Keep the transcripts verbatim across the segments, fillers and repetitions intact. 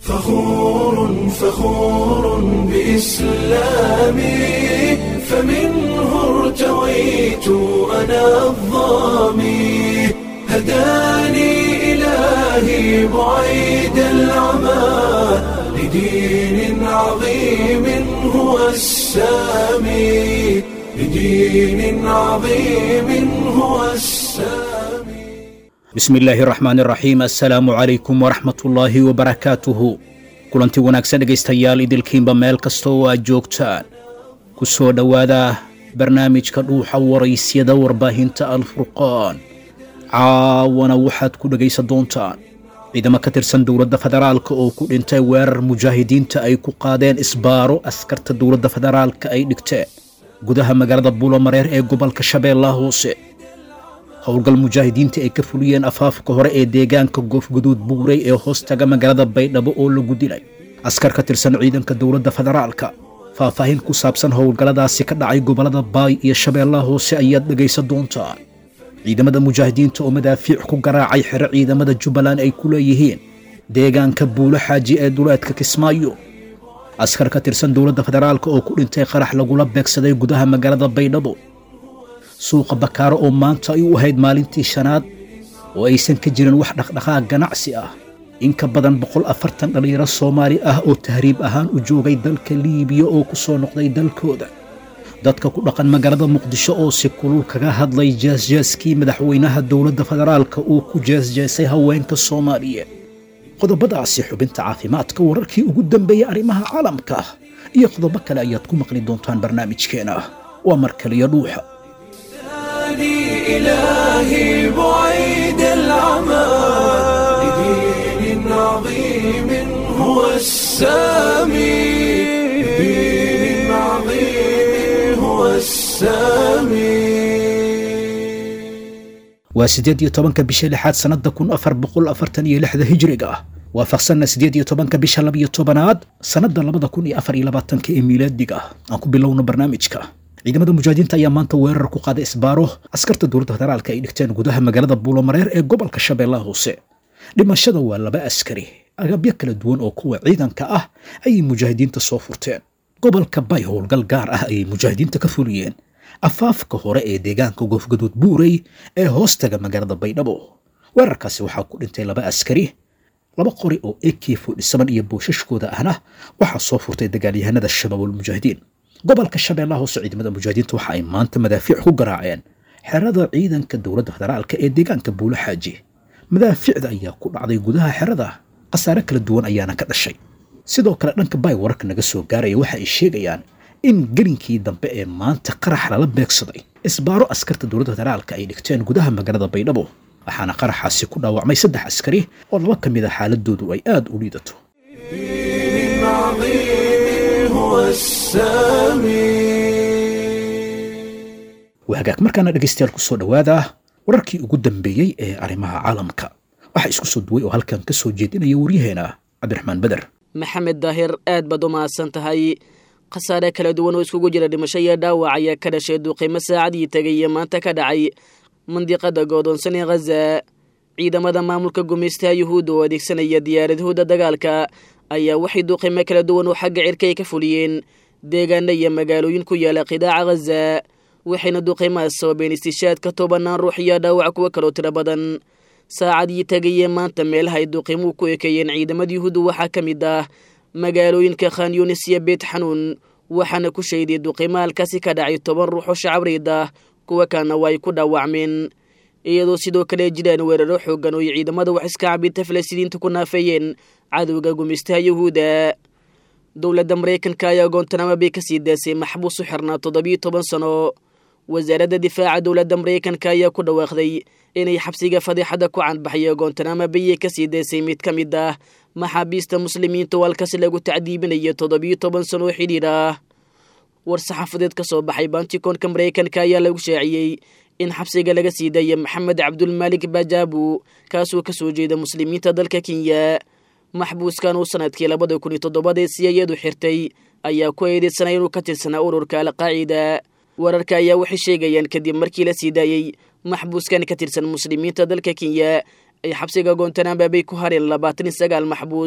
فخور فخور بإسلامي فمنه ارتويت أنا الظامي هداني إلهي بعيد العمى لدين عظيم هو السامي لدين عظيم هو السامي بسم الله الرحمن الرحيم السلام عليكم ورحمة الله وبركاته kulanti wanaagsan dhegaystayaal idilkiinba meel kasta oo aad joogtaan ku soo dhowaada barnaamijka dhuuxa waraysyada warbaahinta alfurqaan caawana waxaad ku dhegaysan doontaan ciidamo ka tirsan dowladda federaalka oo ku dhintay weerar mujaahidiinta ay ku qaadeen isbaaro askarta dowladda federaalka ay dhigteen gudaha magaalada buulomareer ee gobolka shabeellaha hoose howlgal mujaahidiinta ay ka fuliyeen afaafka hore ee deegaanka goofguduud buuray ee hoostaga magaalada baydhabo oo lagu dilay askar ka tirsan ciidanka dowladda federaalka faahfaahin ku saabsan howlgalladaasi ka dhacay gobollada baay iyo shabeellaha hoose ayaad dhegaysan doontaan ciidamada mujaahidiinta oo madaafiic ku garaacay xero ciidamada jubbaland ay ku leeyihiin deegaanka buulo xaaji ee duleedka kismaayo askar ka tirsan dowladda federaalka oo ku dhintay qarax lagula beegsaday gudaha magaalada baydhabo suuqa bakaaro oo maanta ay u ahayd maalintii shanaad oo aysan ka jirin wax dhaqdhaqaaq ganacsi ah in ka badan boqol afartan dhalinyaro soomaali ah oo tahriib ahaan u joogay dalka liibiya oo ku soo noqday dalkooda dadka ku dhaqan magaalada muqdisho oo si kulul kaga hadlay jaasjaaskii madaxweynaha dowladda federaalka uu ku jaasjaasay haweenka soomaaliyeed qodobadaasi xubinta caafimaadka wararkii ugu dambeeyey arrimaha caalamka iyo qodobo kale ayaad ku maqli doontaan barnaamijkeena waa mar kaliya dhuuxa إلهي بعيد العمى لدين عظيم هو السامي لدين عظيم هو السامي waa sideed iyo tobanka bisha lixaad sanada kun afar boqol afartan iyo lixda hijriga ah waafaqsanna sideed iyo tobanka bisha laba iyo tobanaad sanada labada kun iyo afar iyo labaatanka ee miilaadiga aan ku bilowno barnaamijka ciidamada mujaahidiinta ayaa maanta weerar ku qaaday isbaaro askarta dowladda federaalka ay dhigteen gudaha magaalada buulomareer ee gobolka shabeellaha hoose dhimashada waa laba askari agabyo kala duwan oo kuwa ciidanka ah ayay mujaahidiinta soo furteen gobolka bay howlgal gaar ah ayay mujaahidiinta ka fuliyeen afaafka hore ee deegaanka goofgaduud buuray ee hoostaga magaalada baydhabo weerarkaasi waxaa ku dhintay laba askari laba qori oo a k forty seven iyo boosashkooda ahna waxaa soo furtay dagaalyahanada shabaabul mujaahidiin gobolka shabeellaha hoose ciidamada mujaahidiinta waxa ay maanta madaafiic ku garaaceen xerada ciidanka dowladda federaalka ee deegaanka buulo xaaji madaafiicda ayaa ku dhacday gudaha xerada khasaare kala duwan ayaana ka dhashay sidoo kale dhanka bay wararka naga soo gaaraya waxa ay sheegayaan in gelinkii dambe ee maanta qarax lala beegsaday isbaaro askarta dowladda federaalka ay dhigteen gudaha magaalada baydhabo waxaana qaraxaasi ku dhaawacmay saddex askari oo laba ka mid a xaaladoodu ay aad u liidato wahagaag markaana dhegaystayaal ku soo dhowaada wararkii ugu dambeeyey ee arrimaha caalamka waxaa isku soo duway oo halkan ka soo jeedinaya waryaheena cabdiraxmaan beder maxamed daahir aad baad u mahadsan tahay khasaare kala duwan oo iskugu jira dhimasho iyo dhaawac ayaa ka dhashay duuqiimo saacadii tegay iyo maanta ka dhacay mandiqada goodoonsan ee khaza ciidamada maamulka gumaystaha yuhuudda oo adeegsanaya diyaaradahooda dagaalka ayaa waxay duuqiimo kala duwan oo xagga cirka ay ka fuliyeen deegaana iyo magaalooyin ku yaala qidaaca khaza waxayna duuqiimahaas sababeen istishaadka tobanaan ruux iyo dhaawac kuwa kaloo tiro badan saacadii tagayee maanta meelaha ay duuqiimuhu ku ekeeyeen ciidamada yuhuudda waxaa ka mid ah magaalooyinka khan yunis iyo beet xanuun waxaana ku shayday duuqiimo halkaasi ka dhacay toban ruux oo shacabreyd ah kuwa kalena waa ay ku dhaawacmeen iyadoo sidoo kale jiraan weeraro xoogan oo ay ciidamada wax iska cabinta falastiiniinta ku naafeeyeen cadowga gumaystaha yuhuudda dowladda maraykanka ayaa goontanamo bay ka sii daasay maxbuus u xirnaa toddobiyo toban sano wasaaradda difaaca dowladda maraykanka ayaa ku dhawaaqday inay xabsiga fadiixadda ku canbaxaya goontanamo bayay ka sii daasay mid ka mid ah maxaabiista muslimiinta oo halkaasi lagu tacdiibinayo toddobiyo toban sano oo xidhiir ah war saxaafadeed ka soo baxay baantikoonka maraykanka ayaa lagu shaaciyey in xabsiga laga sii daaya maxamed cabdulmaalik bajaabu kaasoo ka soo jeeda muslimiinta dalka kenya maxbuuskan uu sanadkii labada kun iyo toddobadee siyayadu xirtay ayaa ku eedeysanay inuu ka tirsanaa ururka alqaacida wararka ayaa waxay sheegayaan kadib markii la sii daayey maxbuuskan ka tirsan muslimiinta dalka kenya ay xabsiga goontanamba bay ku hareen labaatan iyo sagaal maxbuus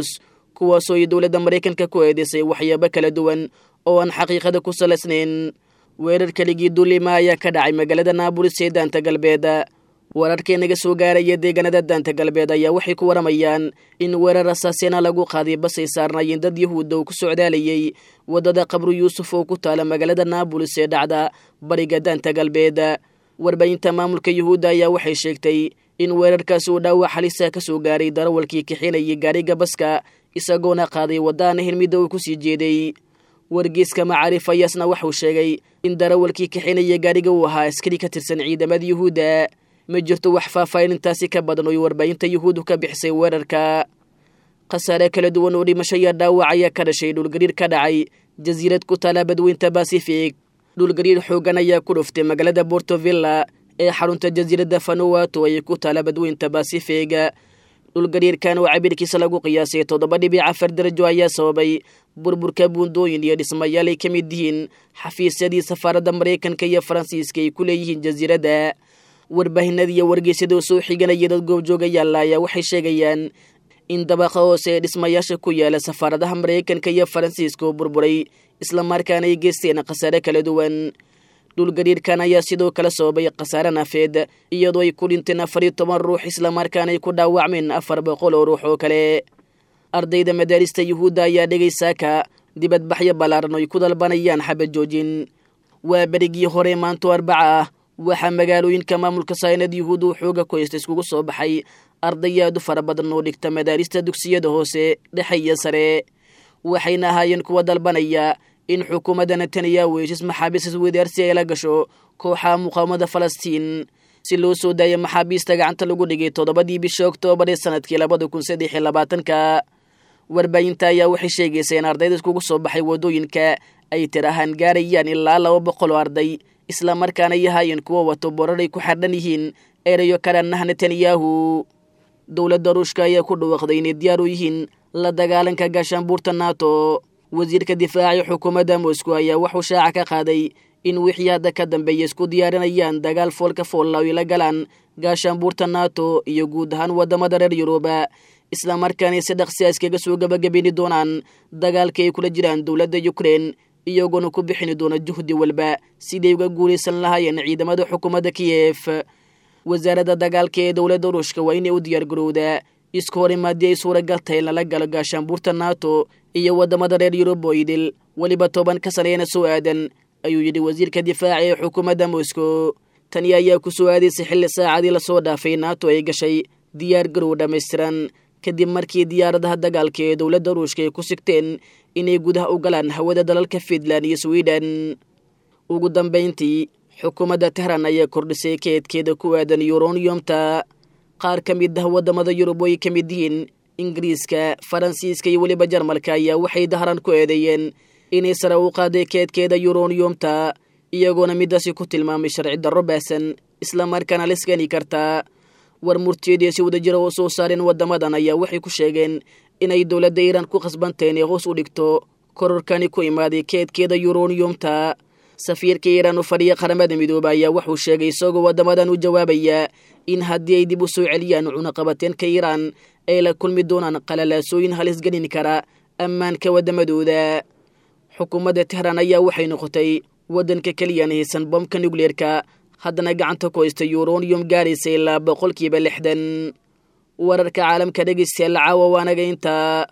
kuwaasoo ay dowladda maraykanka ku eedeysay waxyaabo kala duwan oo aan xaqiiqada ku salaysnayn. weerar keligii duulima ayaa ka dhacay magaalada naabulis ee daanta galbeed. wararkii naga soo gaaraya deegaanada daanta galbeed ayaa waxay ku waramayaan in weerar rasaasina lagu qaaday bas ay saarnaayeen dad yahuudda oo ku socdaalayay waddada qabru yuusuf oo ku taala magaalada naabulis ee dhacda bariga daanta galbeed. warbaahinta maamulka yuhuudda ayaa waxay sheegtay in weerarkaasi uu dhaawac halisa ka soo gaaray darawalkii kaxinayay gaariga baska isagoona qaaday waddaana hilmidda uu ku sii jeeday. wargeyska macaarif ayaasna waxuu sheegay in darawalkii kaxinaya gaariga uu ahaa askari ka tirsan ciidamada yuhuudda. ma jirto wax faahfaahin intaasi ka badan oo warbaahinta yuhuuddu ka bixisay weerarka. khasaare kala duwan oo dhimasho iyo dhaawac ayaa ka dhashay dhulgariir ka dhacay jasiirad ku taala badweynta Pacific. dhulgariir xoogan ayaa ku dhuftay magaalada Porto Villa ee xarunta jasiiradda Vanuatu ee ku taala badweynta Pacific. dhulgariirkan oo cabirkiisa lagu qiyaasay toddoba dhibic afar darajo ayaa sababay burburka buundooyin iyo dhismayaal ay ka mid yihiin xafiisyadii safaaradda Maraykanka iyo Faransiiska ay ku leeyihiin jasiiradda. warbaahinada iyo wargeysyada oo soo xiganaya dad goobjoogayaal ayaa waxay sheegayaan in dabaqa hoose ee dhismayaasha ku yaala safaaradaha Maraykanka iyo Faransiiska oo burburay islamarkaana ay geysteen khasaare kala duwan. dhulgariirkan ayaa sidoo kale sababay khasaare nafeed iyadoo ay ku dhinteen afar iyo toban ruux islamarkaana ay ku dhaawacmeen afar boqol oo ruux oo kale. ardayda madaarista yuhuudda ayaa dhegaysaaka dibadbaxyo ballaaran oo ay ku dalbanayaan xabad joojin. waa berigii hore maanto arbaca ah waxaa magaalooyinka maamulka saynad yuhuudda uu xooga ku haysta iskugu soo baxay arday aad u fara badan oo dhigta madaarista dugsiyada hoose dhexe iyo sare. waxayna ahaayeen kuwa dalbanaya in xukuumadda Netanyahu heshiis maxaabiis isweydaarsi ay la gasho kooxaha muqaawamada Falastiin si loo soo daayo maxaabiista gacanta lagu dhigay toddobadii bishii Oktoobar ee sanadkii labada kun saddex iyo labaatanka. warbaahinta ayaa waxay sheegaysaa in ardayda iskugu soo baxay waddooyinka ay tir ahaan gaarayaan ilaa laba boqol oo arday islamarkaana ay ahaayeen kuwa wato borar ay ku xardhan yihiin erayo karanah Netanyahu. dowladda Ruushka ayaa ku dhawaaqday inay diyaar u yihiin la dagaalanka gaashaanbuurta NATO. wasiirka difaaca xukuumadda Moscow ayaa wuxuu shaaca ka qaaday in wixii hadda ka dambeeya isku diyaarinayaan dagaal foolka fool ay la galaan gaashaanbuurta NATO iyo guud ahaan wadamada reer Yuruba islamarkaana si dhaqsi ah iskaga soo gabagabeeni doonaan dagaalka ay kula jiraan dowladda Ukraine iyagoona ku bixin doona juhdi walba sidii uga guuleysan lahaayeen ciidamada xukuumadda Kiev. wasaaradda dagaalka ee dowladda Ruushka waa inay u diyaar garowdaa isku horimaadii ay suuragal tahay in lala galo gaashaanbuurta NATO iyo wadamada reer Yurub oo idil waliba toban ka saneeyna soo aadan ayuu yidhi wasiirka difaaca ee xukuumadda Moscow. tani ayaa ku soo aadaysay xilli saacadii la soo dhaafay NATO ay gashay diyaar garow dhammaystiran kadib markii diyaaradaha dagaalka ee dowladda Ruushka ay ku sigteen inay gudaha u galaan hawada dalalka Finland iyo Sweden. ugu dambeyntii xukuumadda Tehran ayaa kordhisay keedkeeda ku aadan uraniumta. qaar ka mid ah wadamada Yurub oo ay ka mid yihiin Ingiriiska, Faransiiska iyo waliba Jarmalka ayaa waxay Tehran ku eedeeyeen inay sare u qaaday keedkeeda uraniumta iyagoona midaasi ku tilmaamay sharci darro baasan islamarkaana la iskani kartaa. war murtiyeed si wadajir oo soo saareen wadamadan ayaa waxay ku sheegeen inay dowladda Iran ku qasbanteen inay hoos u dhigto kororkani ku imaaday keedkeeda uraniumta. safiirka Iran u fadhiya qaramada midoobay ayaa wuxuu sheegay isagoo wadamadan u jawaabaya in haddii ay dib u soo celiyaan cunaqabateenka Iran ay la kulmi doonaan qalalaasooyin halis gelin kara ammaanka wadamadooda. xukuumadda Tehran ayaa waxay noqotay wadanka kaliya aan haysan bomka nuclearka haddana gacanta ku haysta uranium gaaraysa ilaa boqolkiiba lixdan. wararka caalamka dhegeystayaal caawa waanaga intaa.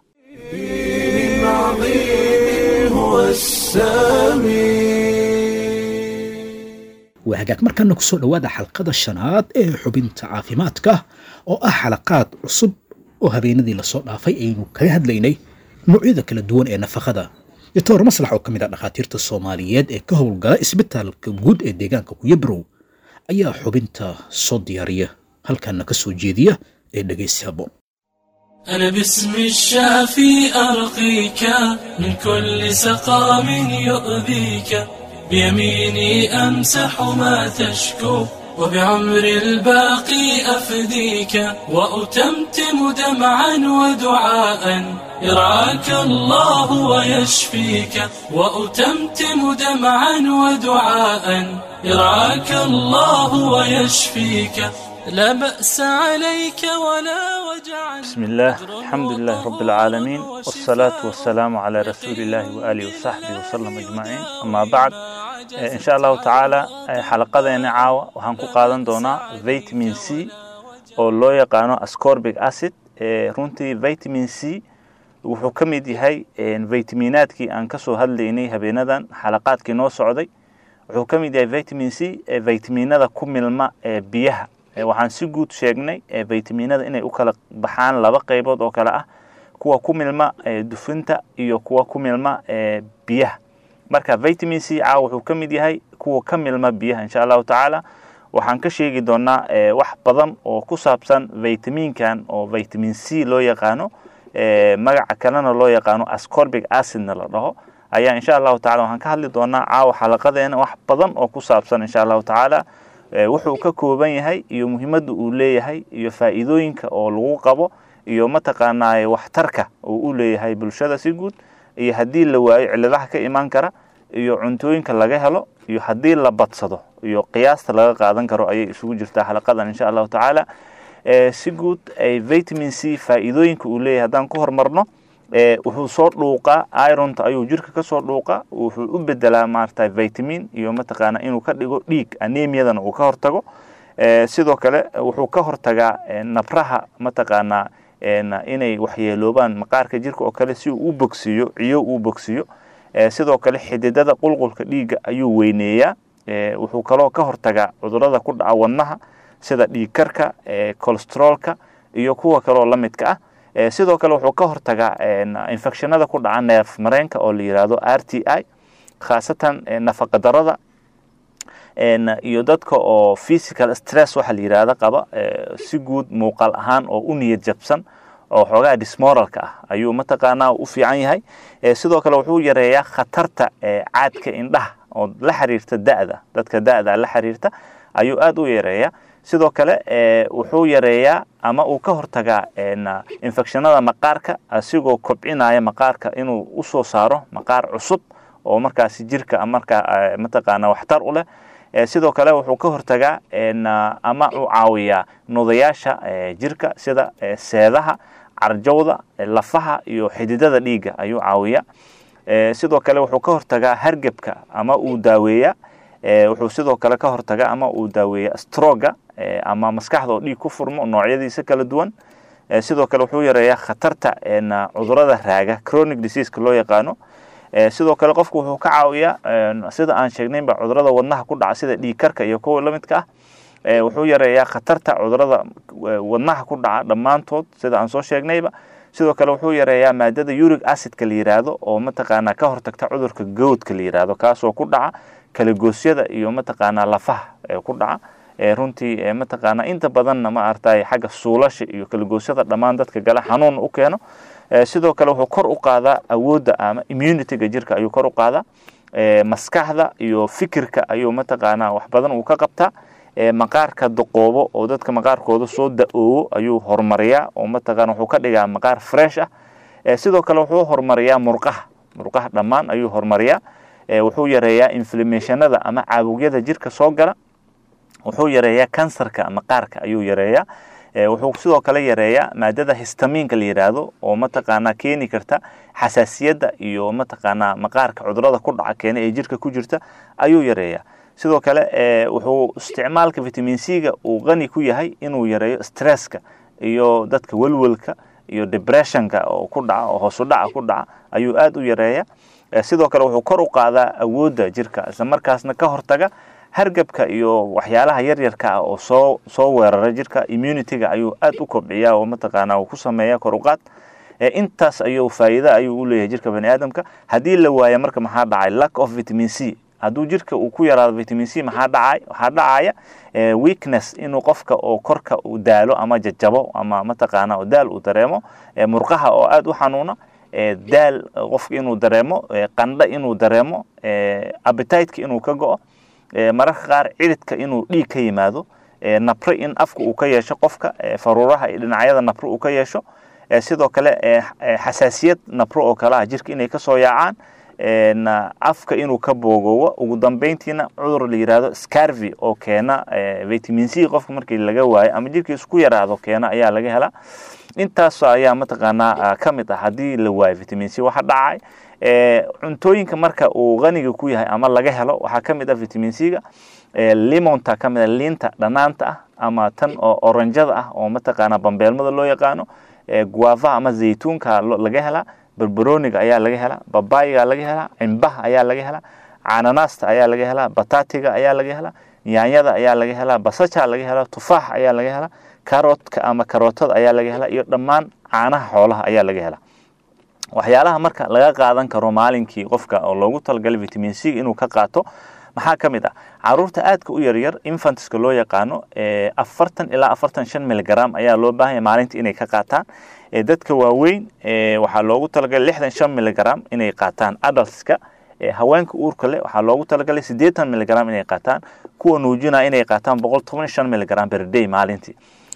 waa hagaag markaana ku soo dhowaada xalqada shanaad ee xubinta caafimaadka oo ah xalaqaad cusub oo habeenadii lasoo dhaafay aynu kaga hadlaynay noocyada kala duwan ee nafaqada. doctor maslax oo ka mid ah dhakhaatiirta Soomaaliyeed ee ka howlgala isbitaalka guud ee deegaanka Kuyabrow ayaa xubinta soo diyaariya halkaana ka soo jeediya ee dhageysi habboon. أنا باسم الشافي أرقيك من كل سقام يؤذيك بيميني أمسح ما تشكو وبعمر الباقي أفديك وأتمتم دمعا ودعاء يرعاك الله ويشفيك وأتمتم دمعا ودعاء يرعاك الله ويشفيك لا بأس عليك ولا وجعا. بسم الله، الحمد لله رب العالمين، والصلاة والسلام على رسول الله وآله وصحبه وسلم أجمعين. أما بعد، إن شاء الله تعالى حلقتنا عاوة وحن ku qaadan doonaa vitamin C oo loo yaqaano ascorbic acid. runtii vitamin C wuxuu ka mid yahay vitaminaadkii aan ka soo hadlaynay habeenadan xalaqaadkii noo socday. wuxuu ka mid yahay vitamin C vitaminada ku milma biyaha. waxaan si guud sheegnay vitaminada inay u kala baxaan laba qaybood oo kala ah, kuwa ku milma dufinta iyo kuwa ku milma biyaha. marka vitamin C caaw wuxuu ka mid yahay kuwa ka milma biyaha. insha Allah taala waxaan ka sheegi doonaa wax badan oo ku saabsan vitaminkan oo vitamin C loo yaqaano, magaca kalena loo yaqaano ascorbic acid la dhaho. ayaa insha Allah taala waxaan ka hadli doonaa caaw xalaqadeena wax badan oo ku saabsan insha Allah taala wuxuu ka kooban yahay iyo muhiimada uu leeyahay iyo faa'iidooyinka oo lagu qabo iyo mataqaanaa waxtarka uu u leeyahay bulshada si guud, iyo hadii la waayo ciladaha ka iman kara iyo cuntooyinka laga helo iyo hadii la badsado iyo qiyaasta laga qaadan karo ayay isugu jirtaa xalaqadan insha Allah taala. ee si guud ay vitamin C faa'iidooyinka uu leeyahay hadaan ku hormarno, ee wuxuu soo dhuuqa ironta ayuu jirka ka soo dhuuqa, wuxuu u bedelaa maartay vitamin iyo mataqaana inuu ka dhigo dhiig anemiyadana uu ka hortago. ee sidoo kale wuxuu ka hortagaa nabraha mataqaana inay waxyeeloobaan maqaarka jirka oo kale si uu u bogsiyo ciyo uu bogsiyo. ee sidoo kale xididada qulqulka dhiiga ayuu weyneeyaa. ee wuxuu kaloo ka hortagaa cudurrada ku dhaca wadnaha sida dhiig karka, ee cholesterolka iyo kuwa kale oo la midka ah. ee sidoo kale wuxuu ka hortagaa infectionada ku dhaca neef mareenka oo la yiraahdo R T I, khaasatan nafaqa darada iyo dadka oo physical stress waxa la yiraahdo qaba si guud muuqaal ahaan oo u niyad jabsan oo xogaa dysmoralka ah ayuu mataqaanaa u fiican yahay. ee sidoo kale wuxuu yareeyaa khatarta caadka indhaha oo la xiriirta da'da, dadka da'da la xiriirta ayuu aad u yareeyaa. sidoo kale ee wuxuu yareeyaa ama uu ka hortagaa infectionada maqaarka asigoo kobcinaya maqaarka inuu u soo saaro maqaar cusub oo markaas jirka marka mataqaana waxtar u leh. ee sidoo kale wuxuu ka hortagaa ama uu caawiyaa nudayaasha jirka sida seedaha, carjawda, lafaha iyo xididada dhiiga ayuu caawiyaa. ee sidoo kale wuxuu ka hortagaa hargabka ama uu daaweeyaa. ee wuxuu sidoo kale ka hortagaa ama uu daaweeyaa stroke ama maskaxda oo dhiig ku furmo noocyadiisa kala duwan. ee sidoo kale wuxuu yareeyaa khatarta cudurrada raaga chronic disease loo yaqaano. ee sidoo kale qofku wuxuu ka caawiyaa sida aan sheegnayba cudurrada wadnaha ku dhaca sida dhiig karka iyo kuwa la midka ah. ee wuxuu yareeyaa khatarta cudurrada wadnaha ku dhaca dhamaantood sida aan soo sheegnayba. sidoo kale wuxuu yareeyaa maadada uric acid ka la yiraahdo oo mataqaana ka hortagta cudurka goodka la yiraahdo kaas oo ku dhaca kala goosyada iyo mataqaana lafaha ee ku dhaca. ee runtii ee mataqaana inta badanna ma artay xagga suulasha iyo kala goosyada dhamaan dadka gala xanuun u keeno. ee sidoo kale wuxuu kor u qaadaa awoodda ama immunity-ga jirka ayuu kor u qaadaa. ee maskaxda iyo fikirka ayuu mataqaana wax badan uu ka qabtaa. ee maqaarka duqoobo oo dadka maqaarkooda soo da'oowo ayuu horumariyaa oo mataqaana wuxuu ka dhigaa maqaar fresh ah. ee sidoo kale wuxuu horumariyaa murqaha murqaha dhamaan ayuu horumariyaa. ee wuxuu yareeyaa inflammationada ama caabuqyada jirka soo gala. wuxuu yareeyaa kansarka maqaarka ayuu yareeyaa. ee wuxuu sidoo kale yareeyaa maadada histamine la yiraahdo oo mataqaana keeni karta xasaasiyada iyo mataqaana maqaarka cudurrada ku dhaca keena ee jirka ku jirta ayuu yareeyaa. sidoo kale ee wuxuu isticmaalka vitamin C ga uu qani ku yahay inuu yareeyo stresska iyo dadka walwalka iyo depressionka oo ku dhaca oo hoos u dhaca ku dhaca ayuu aad u yareeyaa. sidoo kale wuxuu kor u qaadaa awoodda jirka isla markaasna ka hortaga hargabka iyo waxyaalaha yar yarka ah oo soo soo weerara jirka. immunity-ga ayuu aad u kobciyaa oo mataqaana uu ku sameeyaa kor u qaad. ee intaas ayuu faa'iido ayuu u leeyahay jirka bani'aadamka. hadii la waayo marka maxaa dhacay lack of vitamin C, hadduu jirka uu ku yaraado vitamin C maxaa dhacay waxaa dhacaya weakness inuu qofka oo korka uu daalo ama jajabo ama mataqaana oo daal uu dareemo, murqaha oo aad u xanuuna, daal qofka inuu dareemo, qandho inuu dareemo, appetite-ka inuu ka go'o, mararka qaar ciridka inuu dhiig ka yimaado, nabro in afka uu ka yeesho qofka, faruuraha iyo dhinacyada nabro uu ka yeesho, sidoo kale xasaasiyad nabro oo kale ah jirka inay ka soo yaacaan, afka inuu ka boogowo ugu dambeyntiina cudur la yiraahdo scurvy oo keena vitamin C qofka markii laga waayo ama jirkiisu ku yaraado keena ayaa laga helaa intaas ayaa mataqaanaa kamid ah hadii la waayo vitamin C waxa dhacay ee cuntooyinka marka uu qaniga ku yahay ama laga helo waxa kamid ah vitamin C ga limonta kamid ah liinta dhanaanta ah ama tan oo oranjada ah oo mataqaanaa bambeelmada loo yaqaano guava ama zeytuunka laga helaa barbarooniga ayaa laga helaa babaayga laga helaa cimbaha ayaa laga helaa cananasta ayaa laga helaa bataatiga ayaa laga helaa yaanyada ayaa laga helaa basacha laga helaa tufaax ayaa laga helaa karotka ama karootada ayaa laga helaa iyo dhammaan caanaha xoolaha ayaa laga helaa waxyaalaha marka laga qaadan karo maalinkii qofka oo loogu talagalay vitamin C inuu ka qaato maxaa kamid ah caruurta aadka u yar yar infantska loo yaqaano ee afartan ilaa afartan iyo shan miligram ayaa loo baahan yahay maalintii inay ka qaataan ee dadka waaweyn ee waxa loogu talagalay lixdan iyo shan miligram inay qaataan adultska ee haweenka uurka leh waxa loogu talagalay siddeetan miligram inay qaataan kuwa nuujina inay qaataan boqol toban iyo shan miligram per day maalintii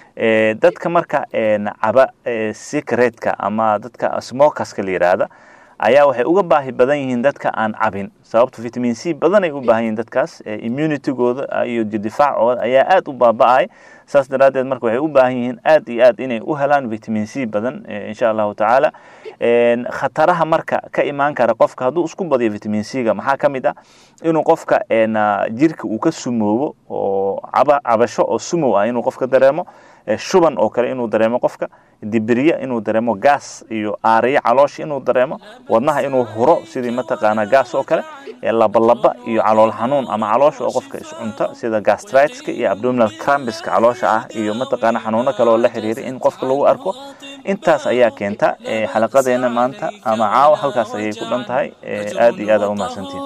ee dadka marka ee caba cigarette-ka ama dadka smokerska la yiraahdo ayaa waxay uga baahi badan yihiin dadka aan cabin sababta vitamin C badan ay u baahan yihiin dadkaas immunity-gooda iyo difaacooda ayaa aad u baaba'ay saas daraadeed marka waxay u baahan yihiin aad iyo aad inay u helaan vitamin C badan insha Allah taala een khataraha marka ka imaan kara qofka haduu isku badiyo vitamin C ga maxaa kamid ah inuu qofka een jirka uu ka sumoobo oo cabasho oo sumow ah inuu qofka dareemo shuban oo kale inuu dareemo qofka dibriya inuu dareemo gas iyo aariya caloosh inuu dareemo wadnaha inuu huro sidii mataqaana gas oo kale laba laba iyo calool xanuun ama caloosh oo qofka is cunta sida gastritis iyo abdominal cramps caloosha ah iyo mataqaana xanuuno kale oo la xiriira in qofka lagu arko intaas ayaa keenta xalaqadeena maanta ama caawa halkaas ayay ku dhantahay aad iyo aad u mahadsantiin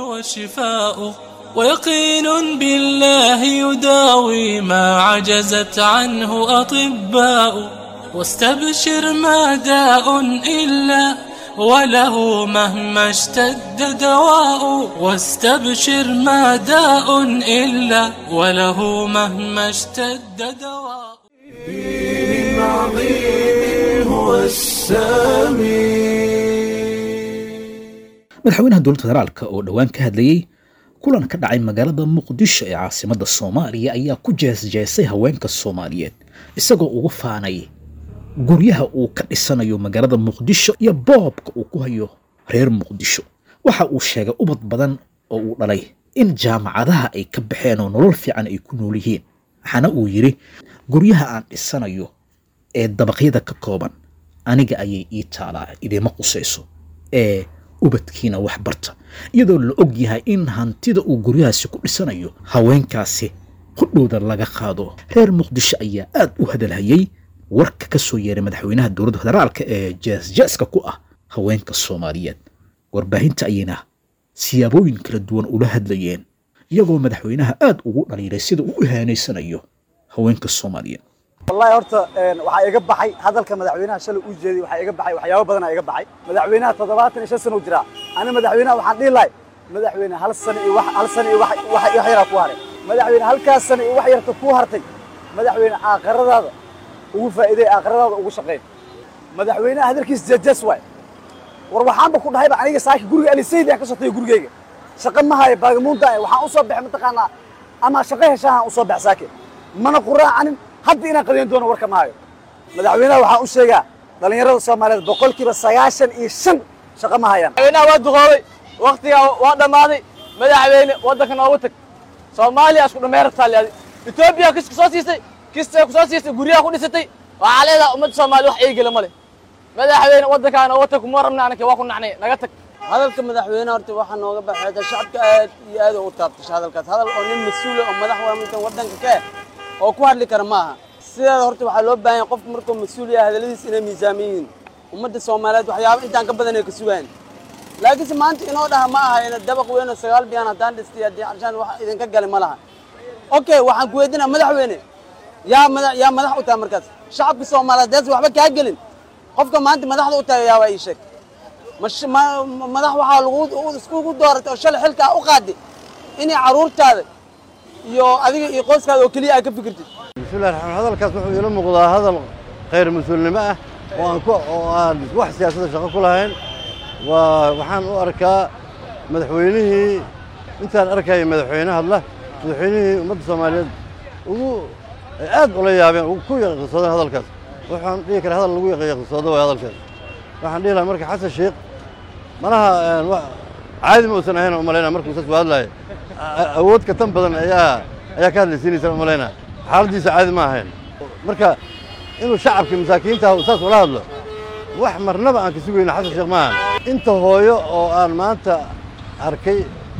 ويقين بالله يداوي ما عجزت عنه أطباء واستبشر ما داء إلا وله مهما اشتد دواء واستبشر ما داء إلا وله مهما اشتد دواء دين عظيم هو السامي madaxweynaha dowladda federaalka oo dhawaan ka hadlayay kulan ka dhacay magaalada muqdisho ee caasimadda Soomaaliya ayaa ku jeesjeesay haweenka Soomaaliyeed isagoo ugu faanay guryaha uu ka dhisanayo magaalada muqdisho iyo boobka uu ku hayo reer muqdisho waxa uu sheegay ubad badan oo uu dhalay in jaamacadaha ay ka baxeen oo nolol fiican ay ku nool yihiin waxana uu yiri guryaha aan dhisanayo ee dabaqyada ka kooban aniga ayay ii taalaa idima qusayso ee ubadkiina wax barta iyadoo la og yahay in hantida uu guryahaasi ku dhisanayo haweenkaasi qudhooda laga qaado reer muqdisho ayaa aad u hadalhayay warka ka soo yeeray madaxweynaha dowladda federaalka ee jeesjeeska ku ah haweenka Soomaaliyeed warbaahinta ayina siyaabooyin kala duwan ula hadlayeen iyagoo madaxweynaha aad ugu dhaliilay sida uu ihaaneysanayo haweenka Soomaaliyeed والله horta waxa iga baxay hadalka madaxweynaha shalay uu jeeday waxa iga baxay waxyaabo badan iga baxay madaxweynaha toddobaatan iyo shan sano jira ana madaxweynaha waxaan dhihi lahay madaxweyne hal sano iyo wax hal sano iyo wax wax yar ku haray madaxweyne halkaas sano iyo wax yarta ku hartay madaxweyne aakhiradaada ugu faa'iiday aakhiradaada ugu shaqeey madaxweynaha hadalkiis jeejes way war waxaan ku dhahay aniga saaki guriga ali sayid ka soo gurigeyga shaqo ma hayo baagamuunta waxaan u soo baxay mataqaana ama shaqo heshaan u soo baxay saaki mana quraacanin hadda ina qadeen doono warka ma hayo madaxweynaha waxa uu sheegaa dhalinyarada Soomaaliyeed boqolkiiba sagaashan iyo shan shaqo ma hayaan madaxweynaha waa duqoobay waqtiga waa dhamaaday madaxweyne wadanka noogu tag Soomaaliya isku dhameertaa leeyahay Ethiopia kiska soo siisay kiska ku soo siisay guriga ku dhisatay waxa leedahay ummadda Soomaaliya wax ay gala male madaxweyne wadankaana wata ku marabna anaka waa ku nacnay naga tag hadalka madaxweynaha horta waxa nooga baxay shacabka aad iyo aad u taabtay hadalkaas hadal oo nin mas'uul ah madaxweynaha wadanka ka oo ku hadli kara maaha sidaa horta waxa loo baahan qof markuu mas'uul yahay hadaladiisa inay miisaamiyeen ummadda Soomaaliyeed waxyaabo intaan ka badan ay ka sugaan laakiin maanta inoo dhaha ma aha in dabaq weyn oo sagaal biyaan hadaan dhistay hadii arshaan wax idin ka galay ma laha okay waxaan ku weydiinaa madaxweyne yaa madax yaa madax u tahay markaas shacabka Soomaaliyeed waxba ka galin qofka maanta madaxda u tahay yaa way sheeg madax waxa lagu isku dooratay oo shal xilka u qaaday inay caruurtaada iyo adiga iyo qoyskaada oo kaliya ay ka fikirtid bismillaah hadalkaas wuxuu ila muuqdaa hadal khayr mas'uulnimo ah oo aan ku oo aan wax siyaasadda shaqo ku lahayn وwaxaan u arkaa madaxweynihii intaan arkay madaxweynaha hadla madaxweynihii ummadda Soomaaliyeed ugu aad ula yaabeen ugu ku yaqaansan hadalkaas waxaan dhigi karaa hadal lagu yaqaansan waa hadalkaas waxaan dhihi lahaa marka Xasan Sheekh malaha caadi ma uusan ahayn umaleynaa markuu soo hadlayo awood ka tan badan ayaa ayaa ka hadlaysiinaysa umaleynaa xaaladiisa caadi ma ahayn marka inuu shacabka masaakiinta uu saas ula hadlo wax marnaba aan ka sugayno Xasan Sheekh maahan inta hooyo oo aan maanta arkay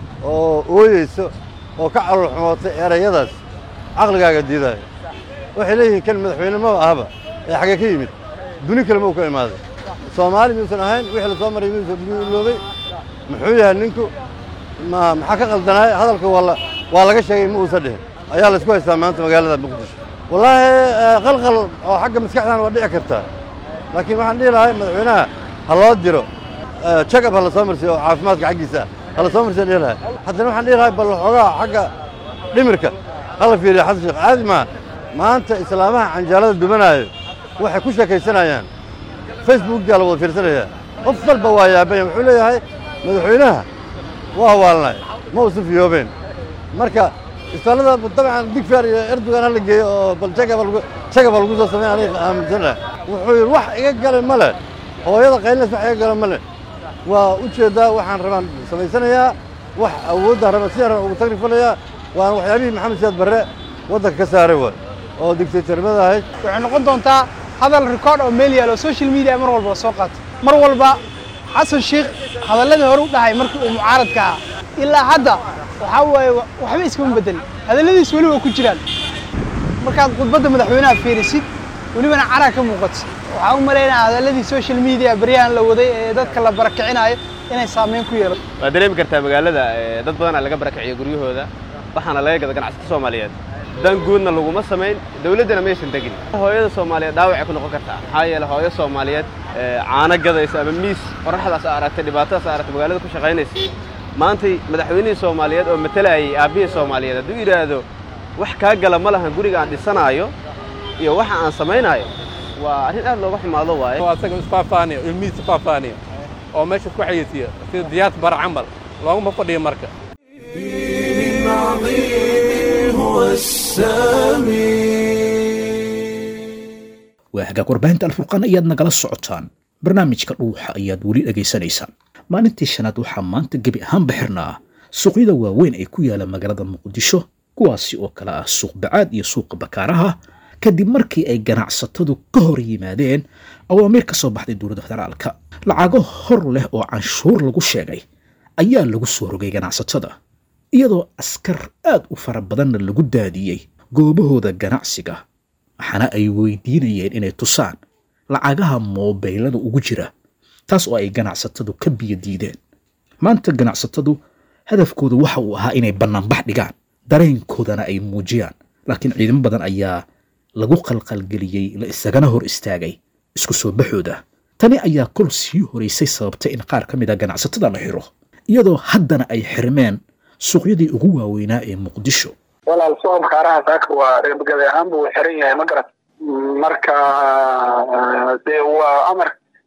oo ooyeyso oo ka calool xumootay erayadaas aqligaaga diiday waxay leeyihiin kan madaxweyne ma ahaba ee xagee ka yimid duni kale ma uu ka imaaday Soomaali miisan ahayn wixii la soo maray miisan biloobay muxuu yahay ninku ma maxaa ka qaldanay hadalka wala waa laga sheegay ma uusan dhihin ayaa la isku haystaa maanta magaalada Muqdisho wallahi qalqal oo xagga maskaxdan waa dhici kartaa laakiin waxaan dhihi lahaa madaxweynaha ha loo diro check up ha la soo marsiyo caafimaadka xaggiisa ha la soo marsiyo dhihi lahaa haddana waxaan dhihi lahaa bal xogaa xagga dhimirka hala fiiriyo Xasan Sheekh caadi ma maanta islaamaha canjaalada dubanaayo waxay ku sheekaysanayaan Facebook gal wada fiirsanaya qof walba waa yaabay wuxuu leeyahay madaxweynaha waa waalnay ma uu sifiyoobeen marka istalada dabcan digfaar iyo Erdogan hal geeyo oo bal check up check up lagu soo sameeyay aniga aaminsan wuxuu wax iga galay male hooyada qaylnas wax iga galay male waa u jeedaa waxaan rabaan sameysanayaa wax awood raba si aan ugu tagrifalaya waan waxyaabihii Maxamed Siyaad Barre wadanka ka saaray waa oo dictatornimada ahayd waxay noqon doontaa hadal record oo meel yaalo social media mar walba soo qaato mar walba Xasan Sheekh hadalladii hore u dhahay markii uu mucaaradka ilaa hadda waxa way waxba iska bedelay hadalladiis wali waa ku jiraan markaad khudbadda madaxweynaha fiirisid walibana cara ka muuqato waxa uu maleeynaa hadalladii social media bariyaan la waday ee dadka la barakicinayo inay saameyn ku yeelato waa dareemi kartaa magaalada dad badan laga barakiciyo guryahooda waxaana laga gada ganacsatada Soomaaliyeed dan guudna laguma sameyn dawladana meeshan degin hooyada Soomaaliyeed dhaawac ku noqon kartaa maxaa yeelay hooyo Soomaaliyeed caana gadaysa ama miis qorraxdaas aragtay dhibaatadaas aragtay magaalada ku shaqeynaysa maanta madaxweynaha Soomaaliyeed oo matalayay aabiye Soomaaliyeed haduu yiraahdo wax ka gala ma lahan guriga aan dhisanayo iyo waxa aan sameeynayo waa arrin aad looga xumaado waaye waa asaga isfaafaaniyo ilmihiisa isfaafaaniyo oo meesha ku xayeysiyo sida diyaad bar camal looguma fadhiyo marka waa hagaag warbaahinta alfurqaan ayaad nagala socotaan barnaamijka dhuuxa ayaad weli dhegaysanaysaan maalintii shanaad waxaa maanta gebi ahaanba xirnaa suuqyada waaweyn ee ku yaala magaalada Muqdisho kuwaasi oo kala ah suuq bacaad iyo suuqa bakaaraha kadib markii ay ganacsatadu ka hor yimaadeen awaamiir ka soo baxday dowladda federaalka lacago hor leh oo canshuur lagu sheegay ayaa lagu soo rogay ganacsatada iyadoo askar aad u fara badanna lagu daadiyey goobahooda ganacsiga waxaana ay weydiinayeen inay tusaan lacagaha moobilada ugu jira taas oo ay ganacsatadu ka biyo diideen maanta ganacsatadu hadafkoodu waxa uu ahaa inay banaanbax dhigaan dareenkoodana ay muujiyaan laakiin ciidamo badan ayaa lagu qalqalgeliyey la isagana hor istaagay isku soo baxooda tani ayaa kol sii horeysay sababtay in qaar ka mid ah ganacsatada la xiro iyadoo haddana ay xirmeen suuqyadii ugu waaweynaa ee Muqdisho walaal suuqa bakaaraha saaka waa reebgada ahaan buu xiran yahay ma garat marka de waa amar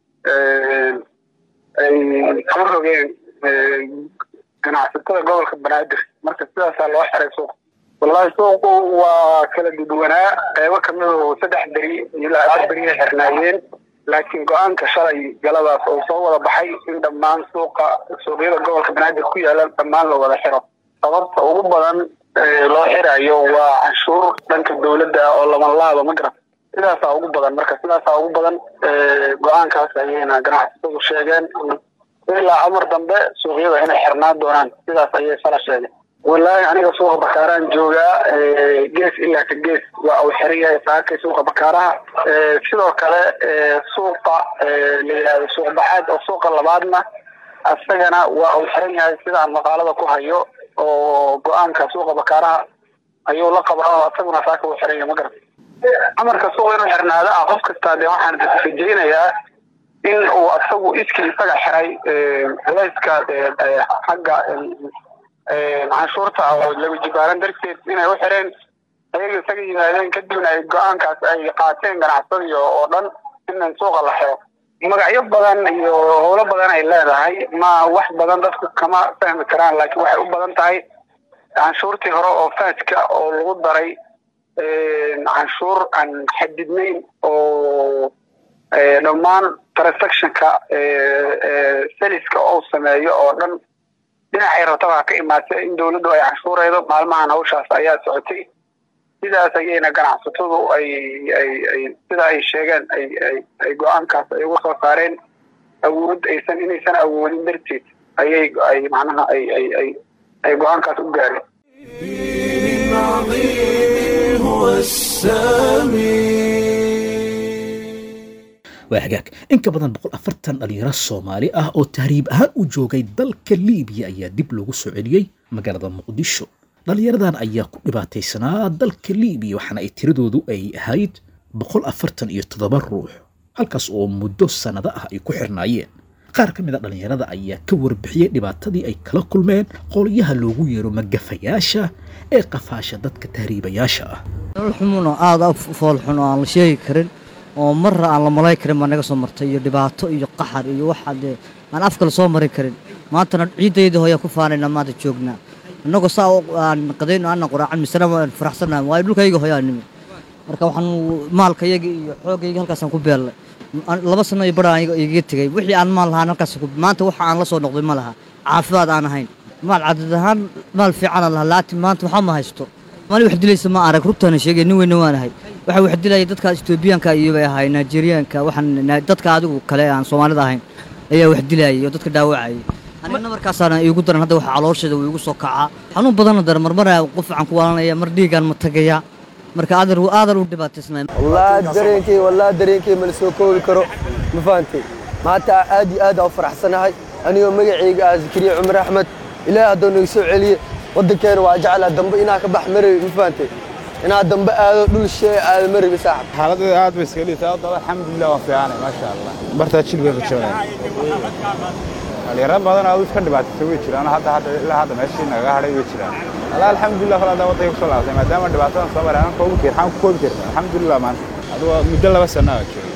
ay ka rogeen ganacsatada gobolka Banaadir marka sidaas loo xiray suuq wallahi suuqu waa kala duwanaa qaybo kamid ah saddex bari ilaa afar bari xirnaayeen laakiin go'aanka shalay galadaas oo soo wada baxay in dhammaan suuqa suuqyada gobolka Banaadir ku yaala dhammaan la wada xiro sababta ugu badan loo xirayo waa canshuur dhanka dawladda oo lama laabo ma garan sidaas ugu badan marka sidaas ugu badan go'aankaas ayayna ganacsatadu sheegeen ilaa amar dambe suuqyada inay xirnaan doonaan sidaas ayay sala sheegeen wallahi aniga suuqa bakaarahan joogaa gees ilaa ka gees waa uu xiran yahay saakay suuqa bakaaraha sidoo kale suuqa leeyahay suuq baxaad oo suuqa labaadna asagana waa uu xiran yahay sidaan maqaalada ku hayo oo go'aanka suuqa bakaaraha ayuu la qabaa asaguna saaka uu xiran yahay ma garan amarka suuqa inuu xirnaado qof kasta de waxaan rajaynayaa in uu asagu iskii isaga xiray culayska xagga canshuurta oo lagu jibaaran darteed inay u xireen ayaga isaga yimaadeen kadibna ay go'aankaas ay qaateen ganacsadii oo dhan in suuqa la xiro magacyo badan iyo howlo badan ay leedahay ma wax badan dadku kama fahmi karaan laakiin waxay u badan tahay canshuurtii hore oo faadka oo lagu daray canshuur aan xadidnayn oo dhammaan transactionka saliska oo sameeyo oo dhan dhinacay rabtaba ka imaatay in dawladdu ay canshuuraydo maalmahan hawshaas ayaa socotay sidaas ayayna ganacsatadu ay ay ay sida ay sheegeen ay ay ay go'aankaas ay uga soo saareen awood aysan inaysan awoodin darteed ayay ay macnaha ay ay ay ay go'aankaas u gaareen waa hagaag in ka badan boqol afartan dhalinyaro Soomaali ah oo tahriib ahaan u joogay dalka Liibiya ayaa dib loogu soo celiyay magaalada Muqdisho dhalinyaradan ayaa ku dhibaataysanaa dalka Liibiya waxaana ay tiradoodu ay ahayd boqol afartan iyo toddoba ruux halkaas oo muddo sanado ah ay ku xirnaayeen qaar ka mid ah dhalinyarada ayaa ka warbixiyay dhibaatadii ay kala kulmeen qolyaha loogu yeero magafayaasha ee qafaasha dadka tahriibayaasha ah xumuno aad af fool xuno aan la sheegi karin oo marra aan la malay karin ma naga soo martay iyo dhibaato iyo qaxar iyo waxa aan afka la soo marin karin maantana ciideedii hooya ku faanayna maanta joognaa anagoo saa aan qadayno aan quraacan misana waan faraxsanahay waa dhulkayga hooyaanimo marka waxaan maalkayga iyo xoogayga halkaas aan ku beelay laba sano iyo badaan iga tagay wixii aan maal lahaan halkaas ku maanta waxa aan la soo noqday ma laha caafimaad aan ahayn maal cadad ahaan maal fiican laha laakiin maanta waxa ma haysto mali wax dilaysa ma arag rubtana sheegay nin weyn waanahay waxa wax dilay dadka Etoobiyaanka iyo bay ahay Nigerianka waxaan dadka adigu kale aan Soomaalida ahayn ayaa wax dilay iyo dadka dhaawacay anina markaas aan igu daran hadda waxa calooshada uu igu soo kaca xanuun badan dar marmar qof aan ku waalanaya mar dhiigan ma tagaya marka aadar uu aadar u dhibaataysnay wallahi dareenkii wallahi dareenkii ma soo koobi karo ma faantay maanta aad iyo aad u faraxsanahay aniga magacayga ah Zikriya Umar Ahmed ilaahay hadoo nagu soo celiye waddankeena waa jeclaa dambe inaa ka bax maray ma faantay inaa dambe aado dhul shay aad maray saaxib xaaladda aad bay iska liitaa alxamdulillah waa fiicanay ma sha Allah barta jilba ka joogay dhalinyaro badan oo iska dhibaatay way jiraan hadda hadda ilaa hadda meeshii naga hadhay way jiraan Allah alxamdulillah kala dawada ay ku soo laabtay maadaama dhibaatada soo maraan ko ugu kirxan ku koobi jirnaa alxamdulillah maan adoo muddo laba sano ah jiro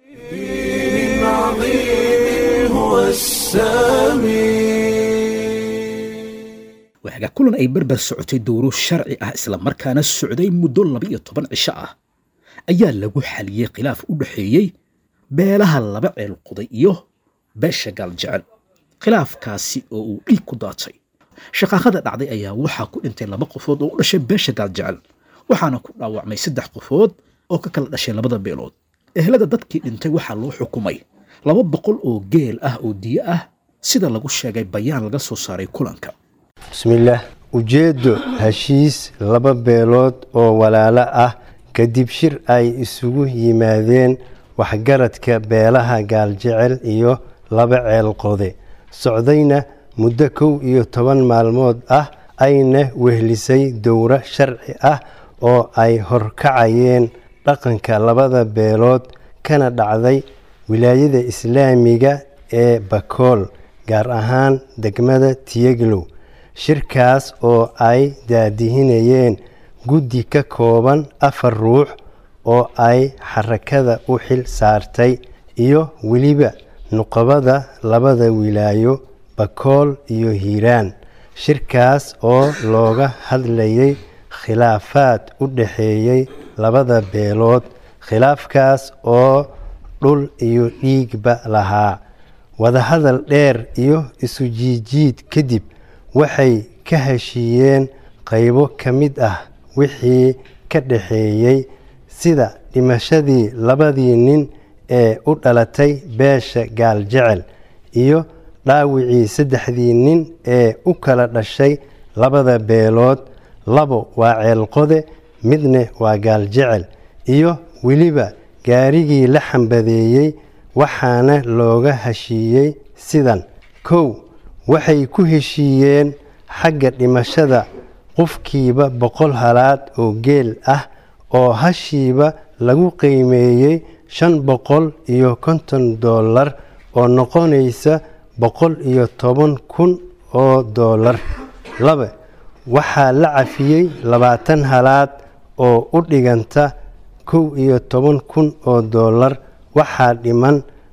waxaa kulan ay barbar socotay dowro sharci ah isla markaana socday muddo laba iyo toban cisho ah ayaa lagu xaliyay khilaaf u dhaxeeyay beelaha laba ceel qoday iyo beesha Galjecel khilaafkaasi oo uu dhiig ku daatay shaqaaqada dhacday ayaa waxaa ku dhintay laba qofood oo u dhashay beesha Galjecel waxaana ku dhaawacmay saddex qofood oo ka kala dhashay labada beelood ehelada dadkii dhintay waxaa loo xukumay laba boqol oo geel ah oo diya ah sida lagu sheegay bayaan laga soo saaray kulanka bismillaah ujeedo heshiis laba beelood oo walaalo ah kadib shir ay isugu yimaadeen waxgaradka beelaha Galjecel iyo laba ceel qode socdayna muddo kow iyo toban maalmood ah ayna wehlisay dowra sharci ah oo ay horkacayeen dhaqanka labada beelood kana dhacday wilaayada islaamiga ee Bakool gaar ahaan degmada Tiyaglow shirkaas oo ay daadihinayeen guddi ka kooban afar ruux oo ay xarakada u xil saartay iyo weliba nuqabada labada wilaayo Bakool iyo Hiiraan shirkaas oo looga hadlayay khilaafaad u dhaxeeyay labada beelood khilaafkaas oo dhul iyo dhiigba lahaa wada hadal dheer iyo isu jiijiid kadib waxay ka heshiiyeen qaybo ka mid ah wixii ka dhaxeeyay sida dhimashadii labadii nin ee u dhalatay beesha Galjecel iyo dhaawicii saddexdii nin ee u kala dhashay labada beelood labo waa ceel qode midna waa Galjecel iyo weliba gaarigii la xambadeeyay waxaana looga heshiiyey sidan kow waxay ku heshiiyeen xagga dhimashada qofkiiba boqol halaad oo geel ah oo hashiiba lagu qiimeeyay shan boqol iyo konton dollar oo noqonaysa boqol iyo toban kun oo dollar laba waxaa la cafiyey labaatan halaad oo u dhiganta kow iyo toban kun oo dollar waxaa dhiman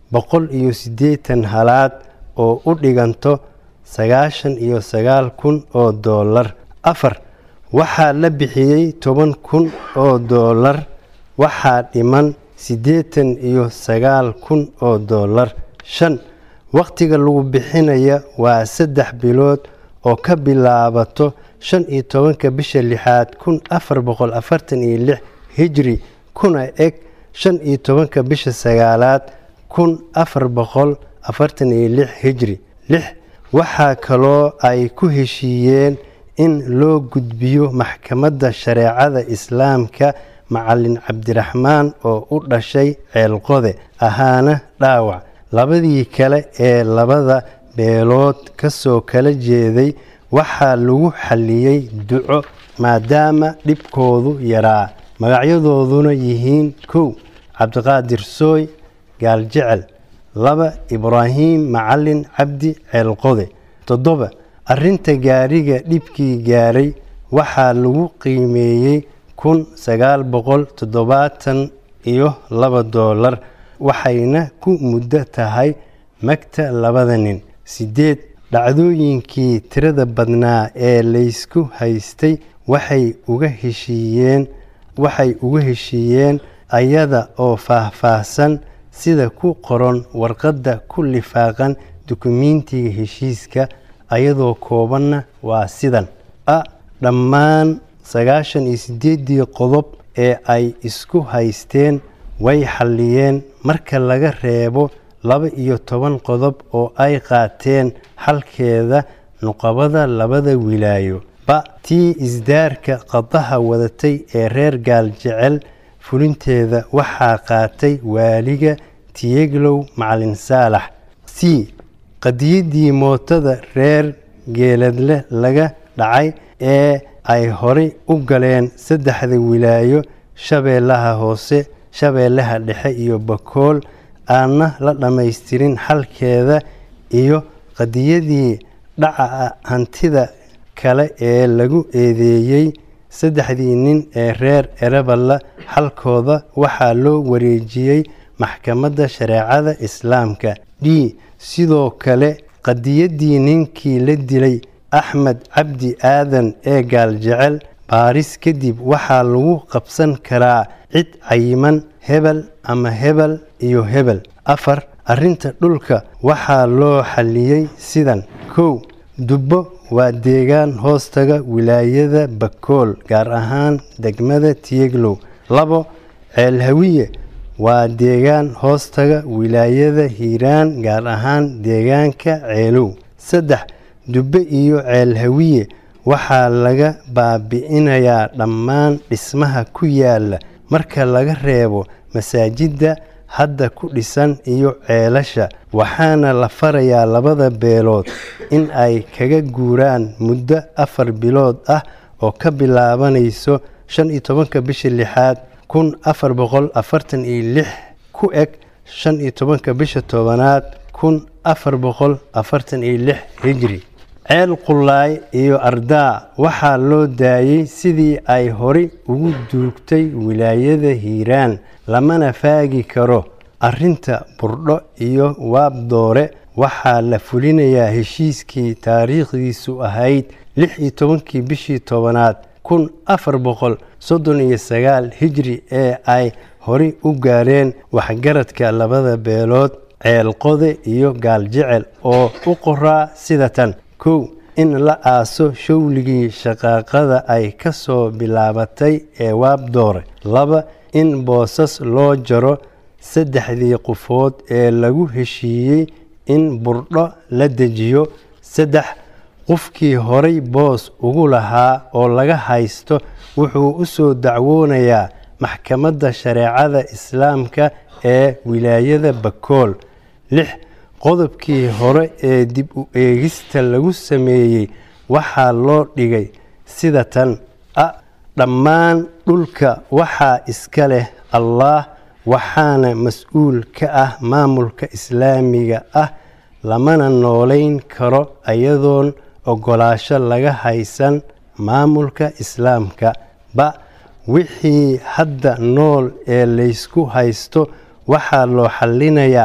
boqol iyo siddeetan halaad oo u dhiganto sagaashan iyo sagaal kun oo doolar. afar waxaa la bixiyey toban kun oo doolar, waxaa dhiman siddeetan iyo sagaal kun oo doolar. shan wakhtiga lagu bixinaya waa saddex bilood oo ka bilaabato shan iyo tobanka bisha lixaad kun afar boqol afartan iyo lix hijri kuna eg shan iyo tobanka bisha sagaalaad kun afar boqol afartan iyo lix hijri. lix waxaa kaloo ay ku heshiiyeen in loo gudbiyo maxkamadda shareecada islaamka macalin cabdiraxmaan oo u dhashay ceelqode ahaana dhaawac. labadii kale ee labada beelood ka soo kala jeeday waxaa lagu xalliyey duco maadaama dhibkoodu yaraa. magacyadooduna yihiin kow cabdiqaadir sooy gaaljecel, laba ibraahim macalin cabdi ceelqode. toddoba arrinta gaariga dhibkii gaaray waxaa lagu qiimeeyey kun sagaal boqol toddobaatan iyo laba doolar, waxayna ku muddo tahay magta labada nin. sideed dhacdooyinkii tirada badnaa ee laysku haystay waxay uga heshiiyeen waxay uga heshiiyeen ayada oo faahfaahsan sida ku qoran warqadda ku lifaaqan dukumiintiga heshiiska, ayadoo koobanna waa sidan: a dhammaan sagaashan iyo sideedii qodob ee ay isku haysteen way xalliyeen marka laga reebo laba iyo toban qodob oo ay qaateen xalkeeda nuqabada labada wilaayo. ba tii isdaarka qadaha wadatay ee reer gaaljecel fulinteeda waxaa qaatay waaliga tiyeglow macalin saalax. c qadiyadii mootada reer geeladle laga dhacay ee ay horay u galeen saddexda wilaayo shabeellaha hoose, shabeellaha dhexe iyo bakool aanna la dhammaystirin xalkeeda, iyo qadiyadii dhaca hantida kale ee lagu eedeeyey saddexdii nin ee reer ereballa xalkooda waxaa loo wareejiyey maxkamadda shareecada islaamka. d sidoo kale qadiyadii ninkii la dilay axmed cabdi aadan ee gaaljecel baaris kadib waxaa lagu qabsan karaa cid cayiman hebel ama hebel iyo hebel. afar arrinta dhulka waxaa loo xalliyey sidan: kow dubbo waa deegaan hoostaga wilaayada bakool gaar ahaan degmada tiyeglow. labo ceelhawiye waa deegaan hoostaga wilaayada hiiraan gaar ahaan deegaanka ceelow. saddex dubbe iyo ceelhawiye waxaa laga baabi'inayaa dhammaan dhismaha ku yaala marka laga reebo masaajidda hadda ku dhisan iyo ceelasha, waxaana la farayaa labada beelood in ay kaga guuraan muddo afar bilood ah oo ka bilaabanayso shan iyo tobanka bisha lixaad kun afar boqol afartan iyo lix ku eg shan iyo tobanka bisha tobanaad kun afar boqol afartan iyo lix hijri. ceel qulaay iyo ardaa waxaa loo daayey sidii ay horay ugu duugtay wilaayada hiiraan, lamana faagi karo. arrinta burdho iyo waabdoore waxaa la fulinayaa heshiiskii taariikhdiisu ahayd lix iyo tobankii bishii tobanaad kun afar boqol soddon iyo sagaal hijri ee ay horay u gaareen waxgaradka labada beelood ceelqode iyo gaaljecel oo u qoraa sida tan: kow in la aaso shawligii shaqaaqada ay ka soo bilaabatay ee waabdoore. laba in boosas loo jaro saddexdii qofood ee lagu heshiiyey in burdho la dejiyo. saddex qofkii horay boos ugu lahaa oo laga haysto wuxuu u soo dacwoonayaa maxkamadda shareecada islaamka ee wilaayada bakool. lix qodobkii hore ee dib u eegista lagu sameeyey waxaa loo dhigay sida tan: a dhammaan dhulka waxaa iska leh allaah, waxaana mas-uul ka ah maamulka islaamiga ah, lamana noolayn karo iyadoon ogolaasho laga haysan maamulka islaamka. ba wixii hadda nool ee laysku haysto waxaa loo xallinayaa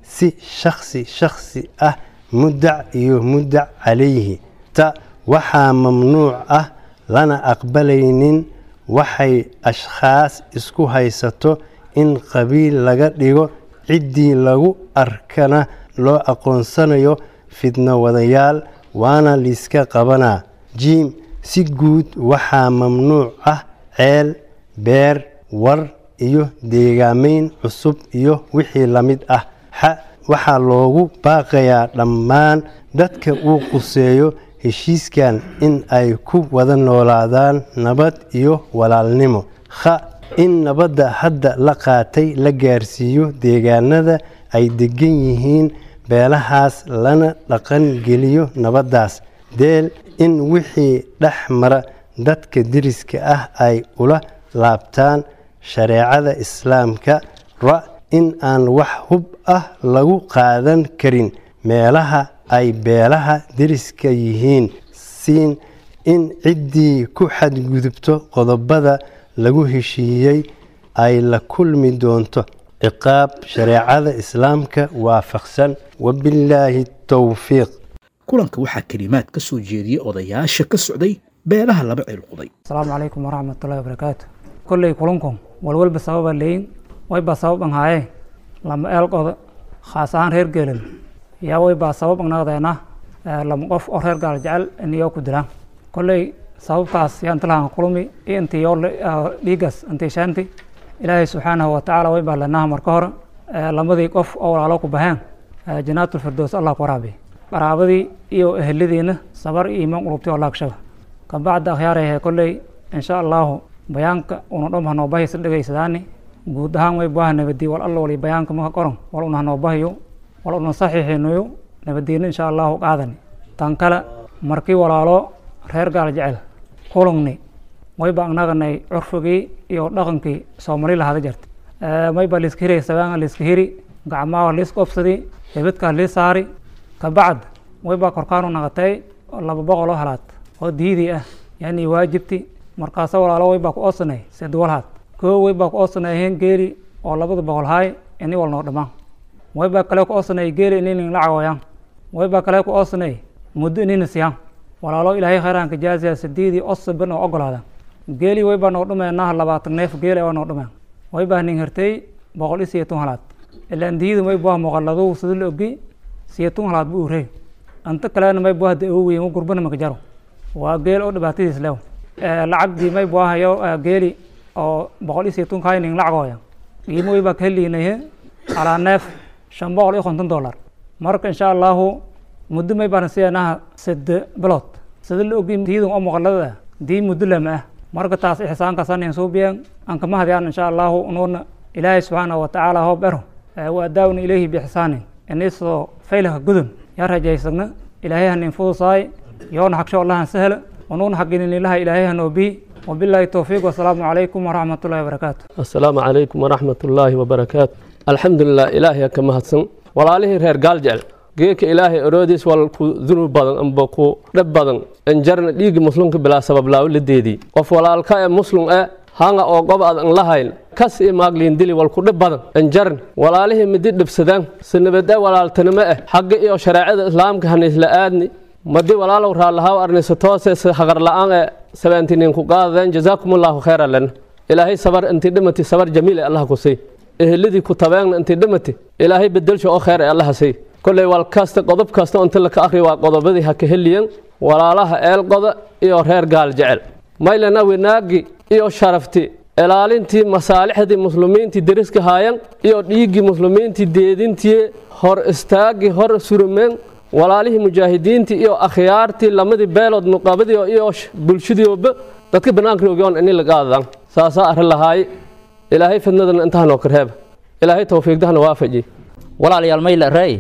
si shakhsi shakhsi ah muddac iyo muddac calayhi. ta waxaa mamnuuc ah lana aqbalaynin waxay ashkhaas isku haysato in qabiil laga dhigo ciddii lagu arkana loo aqoonsanayo fidno wadayaal waana liiska qabanaa. jiim si guud waxaa mamnuuc ah ceel, beer, war iyo deegaamayn cusub iyo wixii la mid ah. xa waxaa loogu baaqayaa dhammaan dadka uu quseeyo heshiiskan in ay ku wada noolaadaan nabad iyo walaalnimo. kha in nabadda hadda la qaatay la gaarsiiyo deegaanada ay degan yihiin beelahaas lana dhaqan geliyo nabaddaas. deel in wixii dhex mara dadka deriska ah ay ula laabtaan shareecada islaamka. ra in aan wax hub ah lagu qaadan karin meelaha ay beelaha deriska yihiin. siin in ciddii ku xadgudubto qodobada lagu heshiiyey ay la kulmi doonto ciqaab shareecada islaamka waafaqsan. wabillaahi towfiiq. kulanka waxaa kelimaad ka soo jeediyey odayaasha ka socday beelaha laba ceel quday. asalaamu calaykum waraxmatullahi wabarakaatu. kolley kulankum walwalba sababa leeyin waybaa sabab an haayee lama eel qoda khaas ahaan reer geelin yaa waybaa sabab anaqdeena lama qof oo reer gaal jecel iniyoo ku dilaan. kolley sababtaas yaan talahan kulmi iyo intii yoo dhiigaas intii shaanti ilaahay subxaanahu watacaala waybaa lanaha marka hore lamadii qof oo walaalo ku baheen janaatul firdows allah ku waraabiy qaraabadii iyo eheladiina sabar iyo iimaan qulubtii oo laagshaba kabacda akhyaarayhe kolley insha allahu bayaanka una dhom hanoo bahaysa dhegaysadaani guud ahaan way baaha nabadii wal alla wali bayaanka maka qoran wal una hanoo bahayo wal una saxiixinayo nabadiina insha allahu qaadani. tan kale markii walaalo reer gaal jecel kulungni wayba annaganay curfigii iyo dhaqankii soomali lahada jirta. mayba liiska hiray sabaanga liiska hiri gacmaha liiska obsadii hebadkaa lii saari kabacd waybaa korkaanu naqatay laba boqol oo halaad oo diidii ah yani waajibti markaasa walaalo waybaa ku oosanay seduwalhaad koo waybaa ku oosanayheen geeli oo labada boqol haay ini wal noo dhammaan waybaa kale ku oosanay geeli ininin la cawayaan waybaa kale ku oosanay muddo inina siyaan walaalo ilaahay khayraanka jaasiya sideedii osaban oo ogolaada geeli waybaa noo dhumeenaha labaatan neef geeli waa noo dhumeen waybaa nin hirtay boqol iyo siyeetun halaad ilaan diida waybaa muuqaladuu sida la ogi siyeetun halaad buu urey anta kalena maybaa hadda ugu weyn gurbana maka jaro waa geel oo dhibaatadiis leew lacagdii maybaa hayo geeli oo boqol iyo siyeetun kaynin lacagooya qiimo waybaa ka heliinaye calaa neef shan boqol iyo konton dollar marka insha allahu muddo maybaan siinaha sade bilood sida la ogi diidan oo muuqalada dii muddo lama ah marka taas ixsaankaasaan in suubiyeen aan kama hadiyaan insha allahu unuuna ilaahay subxaanahu watacaala hoo bero wa daawna ilayhi biixsaanin inisoo faylaha gudun yaa rajaysagna ilaahay hanin fudusaay yoona xagsho allahan sahla unuuna xaginin ilaha ilaahay hanoo bii wabilaahi towfiiq wasalaamu calaykum waraxmatullahi wabarakaatu. assalaamu calaykum waraxmatullaahi wabarakaatu. alxamdulilah ilaahay ka mahadsan walaalihii reer gaal jecel geeka ilaahay oroodiis wal ku dunub badan amba ku dhab badan injarna dhiigi muslimka bilaa sabab laaw ladeedii qof walaalka ee muslim ee hanga oo gob aad an lahayn kas iyo maagliin dili wal ku dhab badan injarn walaalihii midi dhibsadaan sanabada walaaltanimo ah xagga iyo shariicada islaamka hanis la aadni madi walaalow raalahaw arnisa toose hagar la'aan ee sabantiin ku qaadeen jazaakumullahu khayran lana ilaahay sabar intii dhimati sabar jamiil ee allah ku sii ehelidii ku tabeegna intii dhimati ilaahay bedelsho oo khayr ee allah sii kolley wal kasta qodob kasta inta la ka akhri waa qodobadii ha ka heliyan walaalaha eel qoda iyo reer gaal jecel maylana wanaagi iyo sharafti ilaalintii masaalixdii muslimiintii deriska haayan iyo dhiiggii muslimiintii deedintii hor istaagi hor surumeen walaalihii mujaahidiintii iyo akhyaartii lamadii beelood nuqabadii iyo bulshadiiba dadka banaanka roogyoon in la qaadaan saasaa arrin lahaay ilaahay fidnadana intaanoo karheeb ilaahay towfiiqdahana waafaji walaalayaal mayla ray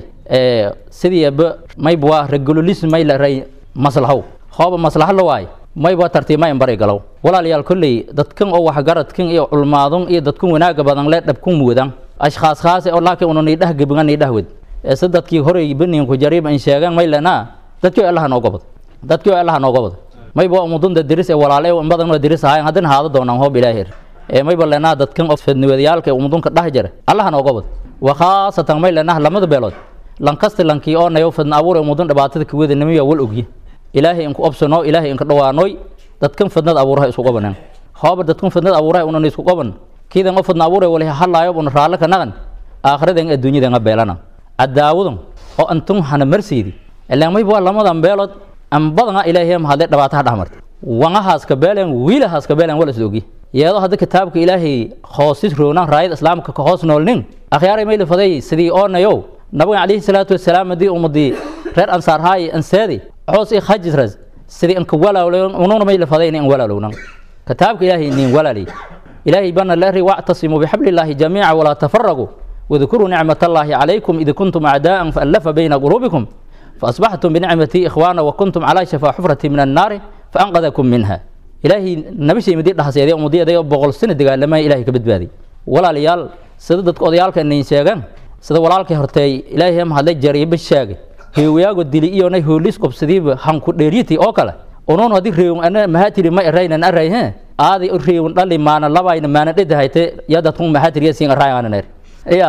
sidiiba mayb waa regulolis mayla ray maslahow hooba maslaha la waay mayba tartiima in bari galow walaalayaal kulley dadkan oo wax garadkan iyo culmaadun iyo dadkan wanaaga badan le dhabkun mudan ashkhaas khaas oo laakiin uu nii dhah gabigan nii dhahwad ee sadadkii hore banin ku jariib in sheegan maylana dadkii Allah noo gobod dadkii Allah noo gobod mayba umudun diris ee walaalay oo badan oo diris ahayn hadan haado doonaan hoob ilaahir ee mayba lana dadkan oo fadniwadayaalka umudun ka dhah jira Allah noo gobod wakhaasatan may leenaha lamada beelood lankasta lankii oo nayo fadna abuur ee mudan dhibaatada ka wada nimiya wal ogyi ilaahay inku obsano ilaahay inka dhawaanoy dadkan fadnad abuuraha isku qabanaan hooba dadkan fadnad abuuraha una isku qaban kiidan oo fadna abuur ee wali halaayo una raala ka naqan aakhiradan adduunyada nga beelana adaawadan oo antum hana marsiidi ilaa may baa lamada beelood am badana ilaahay ma hadlay dhibaatada dhamartay wangahaas ka beelan wiilahaas ka beelan wal isoogi iyadoo hadda kitaabka ilaahay khoosis roonaan raayid islaamka ka hoos noolnin akhyaaray may faday sidii oo nayo nabiga calayhi salaatu wasalaam hadii ummadii reer ansaar haay ansaadi xoos i khajras sidii an ka walaalownan ununa may faday in walaalownan kitaabka ilaahay nin walaali ilaahay bana la ri wa'tasimu bihablillahi jamii'a wala tafarraqu wadhkuru ni'matallahi alaykum id kuntum a'daa'an fa'alafa bayna qulubikum فأصبحتم بنعمتي إخوانا وكنتم على شفا حفرة من النار فأنقذكم منها إلهي نبي شيء مدير لحظة يدي ومدير يدي بقول سنة دقال لما إلهي كبد بادي ولا ليال سددت قضيال كأن ينسيغان سدد ولا كهرتي إلهي هم هذا جريب الشاق هي وياقو الدلي إيوني هو ليسكوب سديب هنكو ديريتي أوكلا ونون هذه ريوم أنا مهاتي لما إرأينا نأرأي ها هذه ريوم للي معنا لباين ما ندد هايتي يادتهم مهاتي ريسين أرأي عنا نير إيا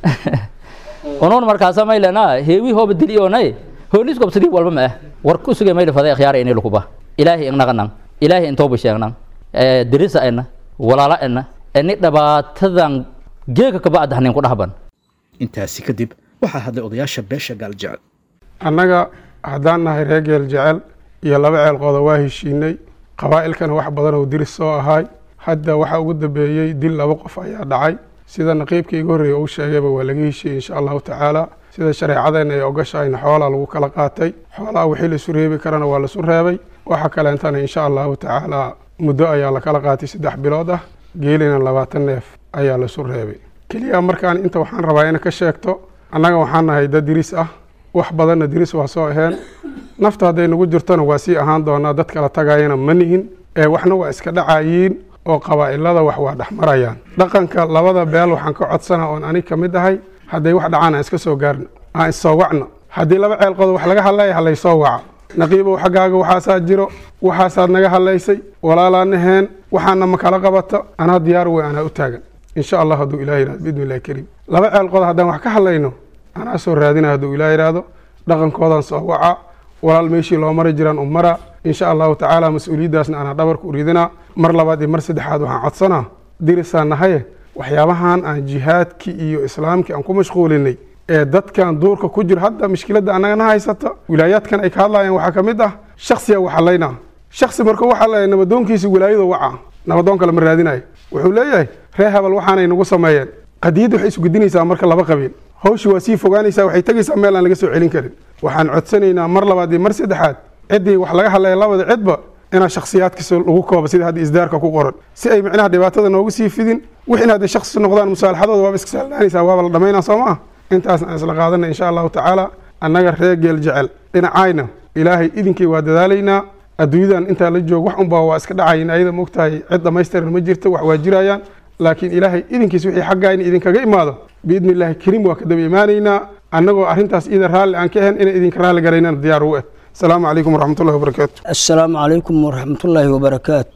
ونون مركزا ما إلنا هيوي هو بالدلي إيوني هوليس قب سديب والبا ما وركو سوغي ميل فداي خيار اني لكوبا الهي ان نغنن الهي ان توب شيغنن ee dirisa en walaala en اني dhabaatadan geega ka baad hanin ku dhaxban intaasi kadib waxa hadlay odayaasha beesha gaaljecel annaga hadaan nahay reer gaaljecel iyo laba ceel qodob waa heshiinay qabaa'ilkan wax badan oo diris soo ahay hadda waxa ugu dambeeyay dil laba qof ayaa dhacay sida naqiibkii ugu horeeyay uu sheegay waa laga heshiiyay insha Allah ta'ala sida shareecadeena ay ogashahay xoolaha lagu kala qaatay xoolaha wixii la soo reebi karana waa la soo reebay waxa kale intaan insha Allah ta'ala muddo ayaa la kala qaatay saddex bilood ah geelina labaatan neef ayaa la soo reebay kaliya markaan inta waxaan rabaa in ka sheegto annaga waxaan nahay dad diris ah wax badan diris waa soo aheen nafta haday nagu jirtana waa si ahaan doona dad kala tagayana manihin ee waxna waa iska dhacayiin oo qabaa'ilada wax waa dhaxmarayaan dhaqanka labada beel waxaan ka codsanaa oo ani kamid ahay haday wax dhacaan iska soo gaarno aan soo wacno hadii laba ceel qodob wax laga hadlay halay soo waca naqiibo xagaaga waxa saa jiro waxa saa naga hadlaysay walaalanahan waxaana ma kala qabato ana diyaar way ana u taagan insha Allah hadu ilaahay raad bidni ilaahay karim laba ceel qodob hadaan wax ka hadlayno ana soo raadinaa hadu ilaahay raado dhaqankoodan soo waca walaal meeshii loo maray jiraan umara insha Allah ta'ala mas'uuliyadaasna ana dhabarku u ridina mar labaad iyo mar saddexaad waxaan codsanaa dirisanahay waxyaabahan aan jihaadki iyo islaamki aan ku mashquulinay ee dadkan duurka ku jir hadda mushkilada anaga haysato wilaayadkan ay ka hadlayaan waxa kamid ah shakhsiga waxa layna shakhsi markuu waxa la nabadoonkiisa wilaayada waca nabadoon kale ma raadinayo wuxuu leeyahay reer habal waxaanay nagu sameeyeen qadiid waxay isku gudinaysaa marka laba qabiil hawshu waa sii fogaanaysaa waxay tagaysaa meel aan laga soo celin karin waxaan codsanaynaa mar labaad iyo mar saddexaad cidii wax laga hadlay labada cidba ina shakhsiyaadkiisa lagu koobo sida hadda isdaarka ku qoran si ay macnaha dhibaatada noogu sii fidin wixina hadda shakhsi noqdaan musaalaxadooda waa iska saldaanaysaa waa la dhameynaa Soomaa intaas aan isla qaadanay insha Allah ta'ala annaga reer geel jecel dhinacayna ilaahay idinkii waa dadaalayna adduunyadan inta la joogo wax un baa waa iska dhacayna ayada moogtahay cid dhamaystiran ma jirto wax waa jirayaan laakiin ilaahay idinkiis wixii xaqayna idinkaga imaado biidni illaahi kariim waa ka daba iimaanayna annagoo arrintaas ida raali aan ka ahayn in idinka raali garaynaan diyaar u ah السلام عليكم ورحمة الله وبركاته السلام عليكم ورحمة الله وبركاته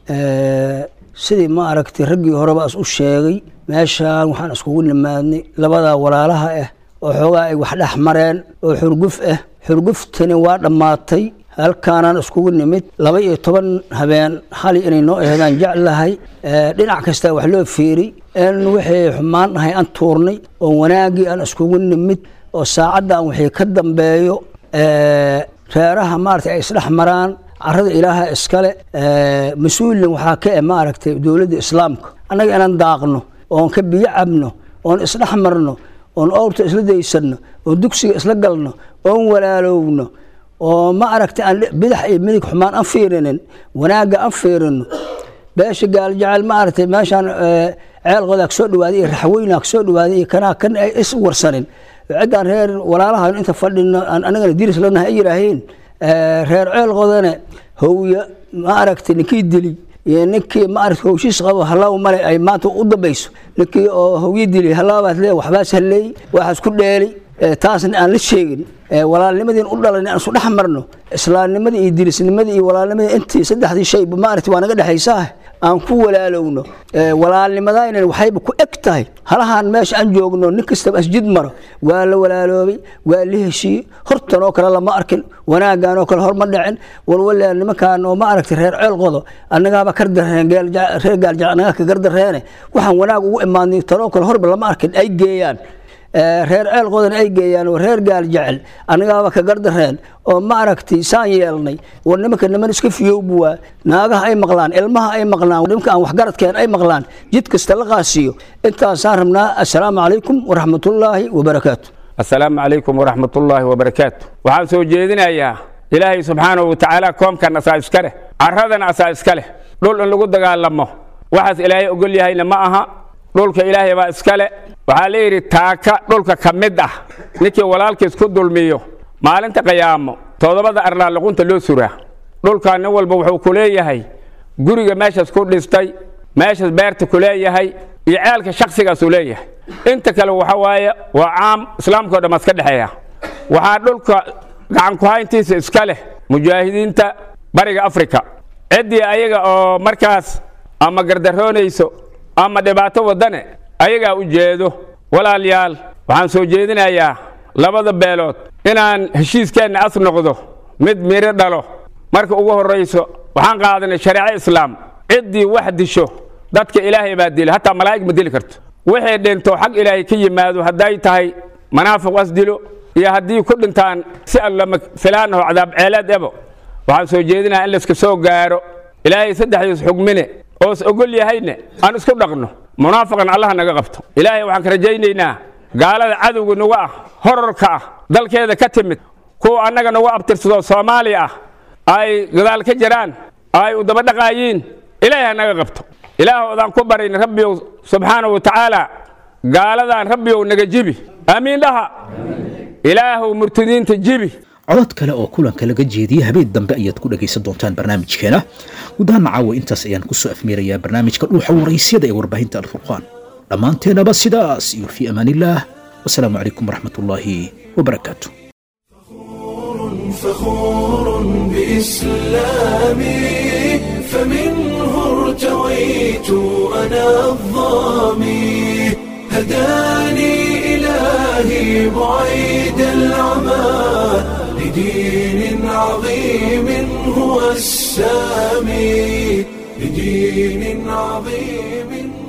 sidii ma aragtay raggii horeba as u sheegay meeshaan waxaan iskugu nimaadnay labada walaalaha ah oo xoogaa ay wax dhex mareen oo xurguf ah xurguftani waa dhammaatay halkaanaan iskugu nimid laba iyo toban habeen hali inay noo eedaan jeclahay dhinac kasta wax loo fiiri in wixii xumaan ahay aan tuurnay oo wanaagii aan iskugu nimid oo saacaddan wixii ka dambeeyo reeraha maartay ay isdhex maraan carrada ilaaha iskale mas-uulin waxaa ka eh maaragtay dowladda islaamka annaga inaan daaqno oon ka biyo cabno oon isdhex marno oon awrta isla daysanno oon dugsiga isla galno oon walaalowno oo ma aragtay aan bidax iyo midig xumaan aan fiirinin wanaagga aan fiirino beesha gaaljecel ma aragtay meeshaan ceel qodaag soo dhawaaday iyo raxweynaag soo dhawaaday iyo kanaa kan ay is warsanin ciddaan reer walaalaha inta fadhino aan anagana diris lanahay ay yidhaaheen reer ceel qodane hawya ma aragtay ninkii dili iyo ninkii ma aragtay hawshiis qabo halaaw male ay maanta u dambayso ninkii oo hawya dili halaabaad lee waxbaas halleey waxaas ku dheeli taasna aan la sheegin walaalnimadii u dhalan aan isu dhex marno islaamnimadii iyo dirisnimadii iyo walaalnimadii intii saddexdii shay ma aragtay waa naga dhaxaysaa aan ku walaalowno walaalnimadayna waxayba ku eg tahay halahan meesha aan joogno nin kasta masjid maro waa la walaaloobay waa la heshiiyey hortan oo kale lama arkin wanaagan oo kale hor ma dhicin walwala nimankaan oo ma aragtay reer ceel qodo annagaaba kardareen reer gaaljecel annaga ka gardareene waxaan wanaag ugu imaanay tan oo kale horba lama arkin ay geeyaan reer ceel qodan ay geeyaan oo reer gaaljecel annagaaba ka gardareen oo ma aragtay saan yeelnay war nimanka niman iska fiyowbuwa naagaha ay maqlaan ilmaha ay maqlaan nimanka aan waxgaradkeen ay maqlaan jid kasta la qaasiyo intaasaan rabnaa assalaamu calaykum waraxmatullaahi wabarakaatu assalaamu calaykum waraxmatullaahi wabarakaatu waxaan soo jeedinayaa ilaahay subxaanahu watacaala koomkan asaa iska leh carradana asaa iska leh dhul in lagu dagaalamo waxaas ilaahay ogol yahayna ma aha dhulka ilaahay baa iska leh waxaa la yidhi taaka dhulka ka mid ah ninkii walaalkiis ku dulmiyo maalinta qiyaamo toddobada arlaa luqunta loo suraa dhulkaa nin walba wuxuu ku leeyahay guriga meeshaas ku dhistay meeshaas beerta ku leeyahay iyo ceelka shakhsigaasuu leeyahay inta kale waxa waaye waa caam islaamka o dhan iska dhexeeya waxaa dhulka gacan ku hayntiisa iska leh mujaahidiinta bariga afrika ciddii ayaga oo markaas ama gardaroonayso ama dhibaato wadane ayagaa u jeedo walaalayaal waxaan soo jeedinayaa labada beelood inaan heshiiskeenna as noqdo mid miro dhalo marka ugu horrayso waxaan qaadanay shareeco islaam ciddii wax disho dadka ilaahay baa dila hataa malaa'ig ma dili karto wixii dhinto xag ilaahay ka yimaado hadday tahay manaafiq was dilo iyo haddii ku dhintaan si allama filaanaho cadaab ceeleed ebo waxaan soo jeedinayaa in layska soo gaaro ilaahay saddexdiis xugmine oos ogol yahayne aan isku dhaqno munaafiqan allaha naga qabto ilaahay waxaan ka rajaynaynaa gaalada cadowga nagu ah horarka ah dalkeeda ka timid kuwa annaga nagu abtirsado soomaaliya ah ay gadaal ka jiraan ay u daba dhaqaayiin ilaahay naga qabto ilaahoodaan ku barin rabbiyow subxaanahu watacaala gaaladan rabbiyow naga jibi aamiin dhaha ilaahow murtadiinta jibi codod kale oo kulanka laga jeediyey habeen dambe ayaad ku dhagaysan doontaan barnaamijkeena gudahaan caawa intaas ayaan kusoo afmeerayaa barnaamijka dhuuxa waraysyada ee warbaahinta alfurqaan dhammaanteenaba sidaas iyo fii amaanillaah wasalaamu calaykum waraxmatullaahi wabarakaatu فخور بإسلامي فمنه ارتويت أنا الظامي هداني إلهي بعيد العمى لدين عظيم هو السامي لدين عظيم